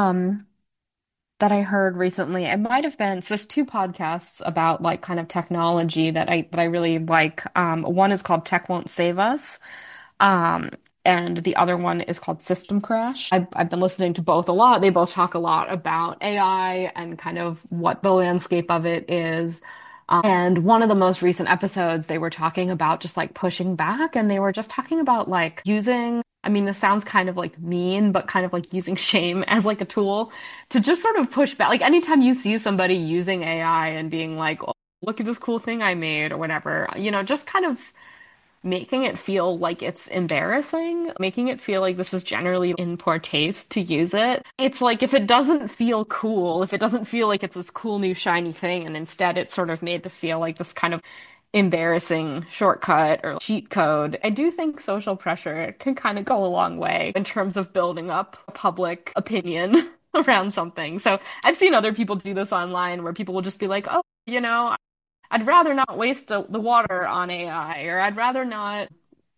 that I heard recently, it might have been, so there's two podcasts about like kind of technology that I really like. One is called Tech Won't Save Us. Um, and the other one is called System Crash. I've been listening to both a lot. They both talk a lot about AI and kind of what the landscape of it is. And one of the most recent episodes, they were talking about just like pushing back, and they were just talking about like using, I mean, this sounds kind of like mean, but kind of like using shame as like a tool to just sort of push back. Like anytime you see somebody using AI and being like, oh, look at this cool thing I made or whatever, just kind of making it feel like it's embarrassing, making it feel like this is generally in poor taste to use it. It's like if it doesn't feel cool, if it doesn't feel like it's this cool new shiny thing, and instead it's sort of made to feel like this kind of embarrassing shortcut or cheat code, I do think social pressure can kind of go a long way in terms of building up public opinion around something. So I've seen other people do this online where people will just be like, oh, I'd rather not waste the water on AI, or I'd rather not,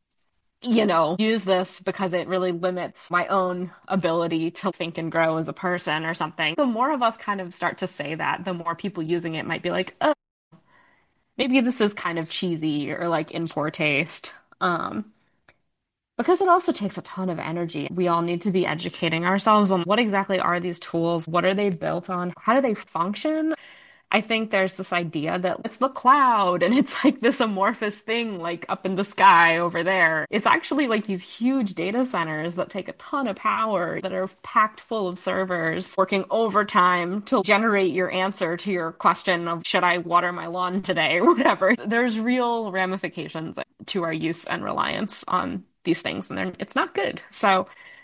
use this because it really limits my own ability to think and grow as a person or something. The more of us kind of start to say that, the more people using it might be like, oh, maybe this is kind of cheesy or like in poor taste. Because it also takes a ton of energy. We all need to be educating ourselves on what exactly are these tools? What are they built on? How do they function? I think there's this idea that it's the cloud and it's like this amorphous thing like up in the sky over there. It's actually like these huge data centers that take a ton of power that are packed full of servers working overtime to generate your answer to your question of should I water my lawn today or whatever. There's real ramifications to our use and reliance on these things, and it's not good. So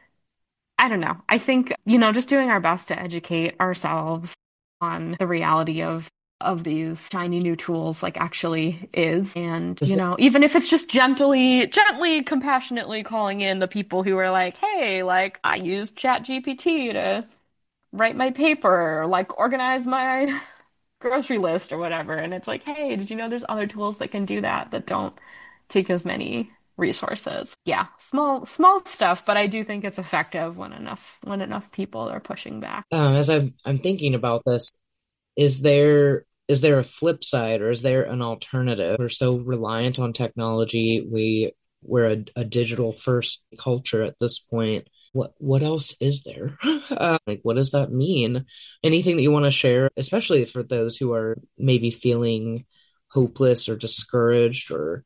I don't know. I think, just doing our best to educate ourselves on the reality of these shiny new tools like actually is. And, Does even if it's just gently, compassionately calling in the people who are like, hey, like I used ChatGPT to write my paper, or, like organize my grocery list or whatever. And it's like, hey, did you know there's other tools that can do that that don't take as many resources? Yeah, small stuff, but I do think it's effective when enough people are pushing back. as I'm thinking about this, is there a flip side, or is there an alternative? We're so reliant on technology. We're a digital first culture at this point. What else is there? Like, what does that mean? Anything that you want to share, especially for those who are maybe feeling hopeless or discouraged or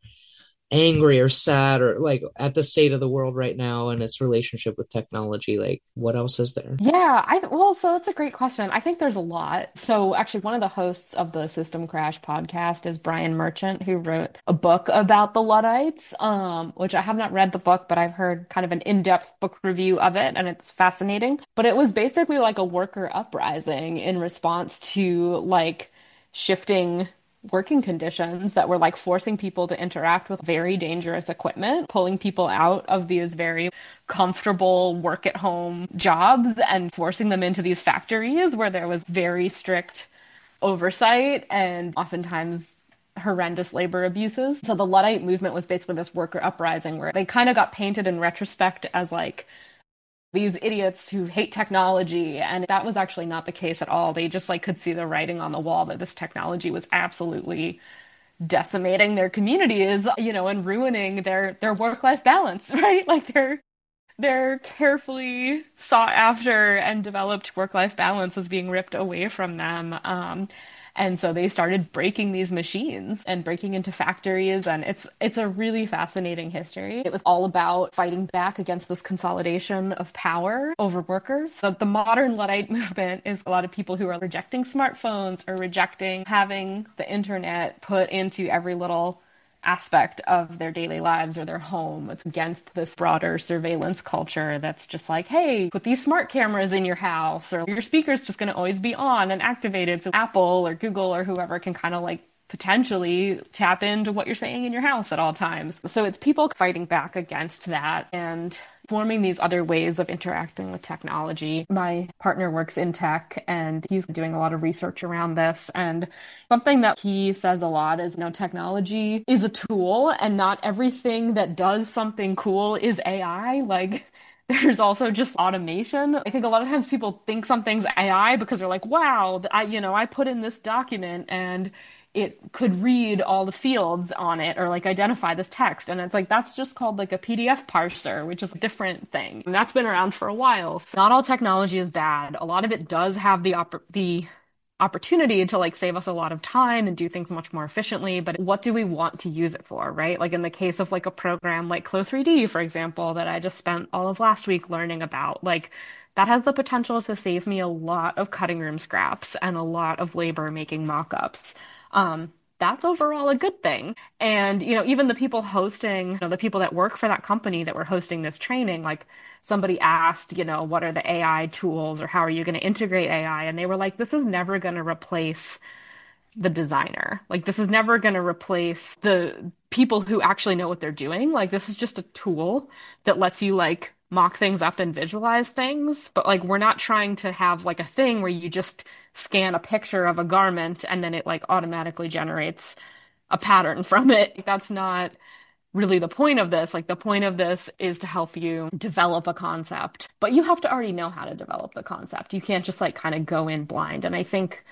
angry or sad, or like at the state of the world right now and its relationship with technology? Like, what else is there? Yeah, well, so that's a great question. I think there's a lot. So actually, one of the hosts of the System Crash podcast is Brian Merchant, who wrote a book about the Luddites, which I have not read the book, but I've heard kind of an in-depth book review of it, and it's fascinating. But it was basically like a worker uprising in response to like shifting working conditions that were like forcing people to interact with very dangerous equipment, pulling people out of these very comfortable work at home jobs and forcing them into these factories where there was very strict oversight and oftentimes horrendous labor abuses. So the Luddite movement was basically this worker uprising where they kind of got painted in retrospect as like these idiots who hate technology. And that was actually not the case at all. They just like could see the writing on the wall that this technology was absolutely decimating their communities, and ruining their work-life balance, right? Like their carefully sought after and developed work-life balance was being ripped away from them. And so they started breaking these machines and breaking into factories, and it's a really fascinating history. It was all about fighting back against this consolidation of power over workers. So the modern Luddite movement is a lot of people who are rejecting smartphones or rejecting having the internet put into every little aspect of their daily lives or their home. It's against this broader surveillance culture that's just like, hey, put these smart cameras in your house, or your speaker's just going to always be on and activated. So Apple or Google or whoever can kind of like potentially tap into what you're saying in your house at all times. So it's people fighting back against that and forming these other ways of interacting with technology. My partner works in tech and he's doing a lot of research around this. And something that he says a lot is, technology is a tool and not everything that does something cool is AI. Like, there's also just automation. I think a lot of times people think something's AI because they're like, wow, I put in this document and it could read all the fields on it or like identify this text. And it's like, that's just called like a PDF parser, which is a different thing. And that's been around for a while. So not all technology is bad. A lot of it does have the opportunity to like save us a lot of time and do things much more efficiently. But what do we want to use it for, right? Like in the case of like a program like Clo3D, for example, that I just spent all of last week learning about, like that has the potential to save me a lot of cutting room scraps and a lot of labor making mock-ups. That's overall a good thing. And, even the people hosting, the people that work for that company that were hosting this training, like somebody asked, what are the AI tools or how are you going to integrate AI? And they were like, this is never going to replace the designer. Like, this is never going to replace the people who actually know what they're doing. Like, this is just a tool that lets you like mock things up and visualize things. But like, we're not trying to have like a thing where you just scan a picture of a garment and then it like automatically generates a pattern from it. Like, that's not really the point of this. Like, the point of this is to help you develop a concept, but you have to already know how to develop the concept. You can't just like kind of go in blind. And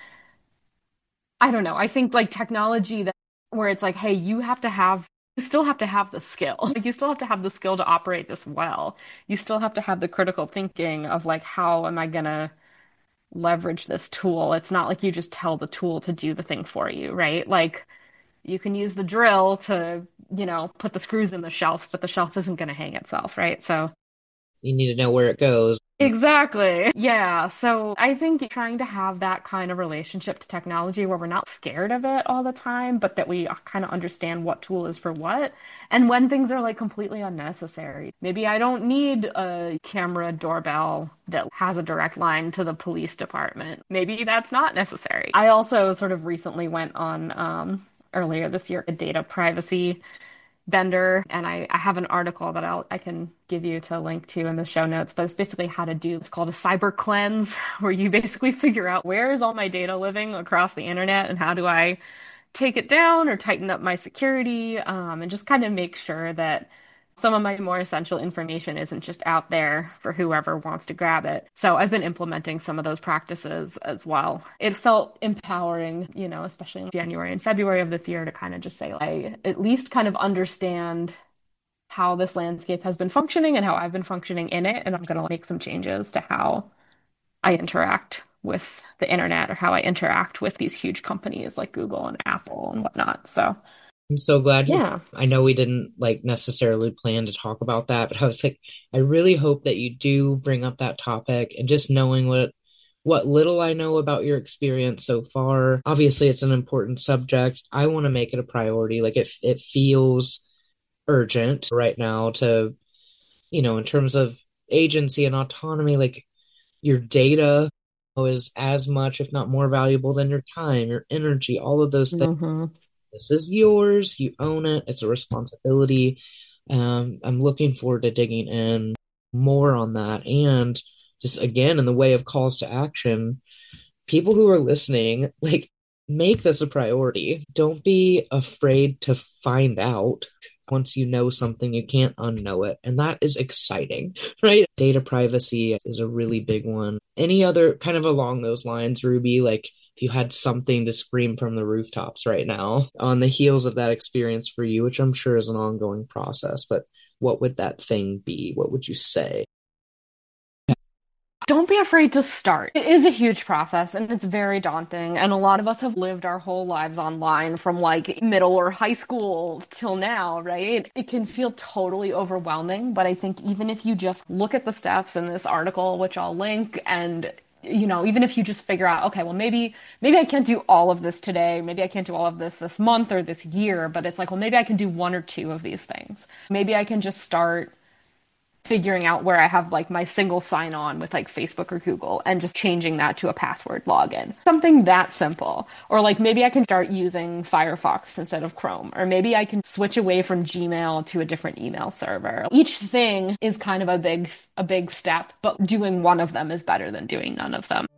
I don't know. I think like technology that where it's like, hey, you still have to have the skill. Like you still have to have the skill to operate this well. You still have to have the critical thinking of like, how am I gonna leverage this tool? It's not like you just tell the tool to do the thing for you, right? Like you can use the drill to, put the screws in the shelf, but the shelf isn't gonna hang itself, right? So You need to know where it goes. Exactly. Yeah. So I think trying to have that kind of relationship to technology where we're not scared of it all the time, but that we kind of understand what tool is for what. And when things are like completely unnecessary. Maybe I don't need a camera doorbell that has a direct line to the police department. Maybe that's not necessary. I also sort of recently went on, earlier this year, a data privacy vendor, and I have an article that I can give you to link to in the show notes, but it's basically how to do, it's called a cyber cleanse, where you basically figure out where is all my data living across the internet and how do I take it down or tighten up my security, and just kind of make sure that some of my more essential information isn't just out there for whoever wants to grab it. So I've been implementing some of those practices as well. It felt empowering, especially in January and February of this year to kind of just say, I at least kind of understand how this landscape has been functioning and how I've been functioning in it. And I'm going to make some changes to how I interact with the internet or how I interact with these huge companies like Google and Apple and whatnot. So, I'm so glad yeah. I know we didn't like necessarily plan to talk about that, but I was like, I really hope that you do bring up that topic and just knowing what little I know about your experience so far. Obviously, it's an important subject. I want to make it a priority. Like it feels urgent right now to, in terms of agency and autonomy, like your data is as much, if not more valuable than your time, your energy, all of those things. Hmm. This is yours. You own it. It's a responsibility. I'm looking forward to digging in more on that. And just again, in the way of calls to action, people who are listening, like, make this a priority. Don't be afraid to find out. Once you know something, you can't unknow it. And that is exciting, right? Data privacy is a really big one. Any other kind of along those lines, Ruby, like if you had something to scream from the rooftops right now on the heels of that experience for you, which I'm sure is an ongoing process, but what would that thing be? What would you say? Don't be afraid to start. It is a huge process and it's very daunting. And a lot of us have lived our whole lives online from like middle or high school till now, right? It can feel totally overwhelming, but I think even if you just look at the steps in this article, which I'll link, and even if you just figure out, okay, well, maybe I can't do all of this today. Maybe I can't do all of this month or this year, but it's like, well, maybe I can do one or two of these things. Maybe I can just start figuring out where I have like my single sign on with like Facebook or Google and just changing that to a password login. Something that simple. Or like maybe I can start using Firefox instead of Chrome. Or maybe I can switch away from Gmail to a different email server. Each thing is kind of a big step, but doing one of them is better than doing none of them.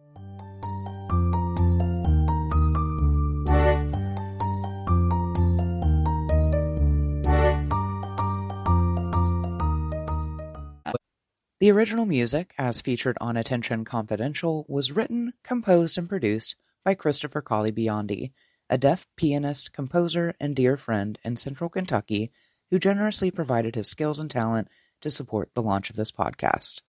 The original music, as featured on Attention Confidential, was written, composed, and produced by Christopher Colley Biondi, a deaf pianist, composer, and dear friend in Central Kentucky who generously provided his skills and talent to support the launch of this podcast.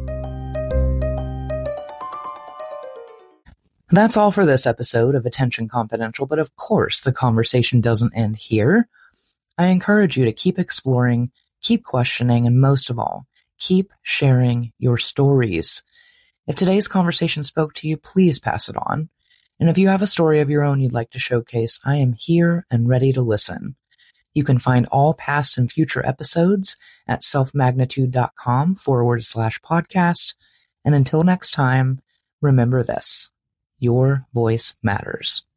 That's all for this episode of Attention Confidential, but of course the conversation doesn't end here. I encourage you to keep exploring, keep questioning, and most of all, keep sharing your stories. If today's conversation spoke to you, please pass it on. And if you have a story of your own you'd like to showcase, I am here and ready to listen. You can find all past and future episodes at selfmagnitude.com/podcast. And until next time, remember this: your voice matters.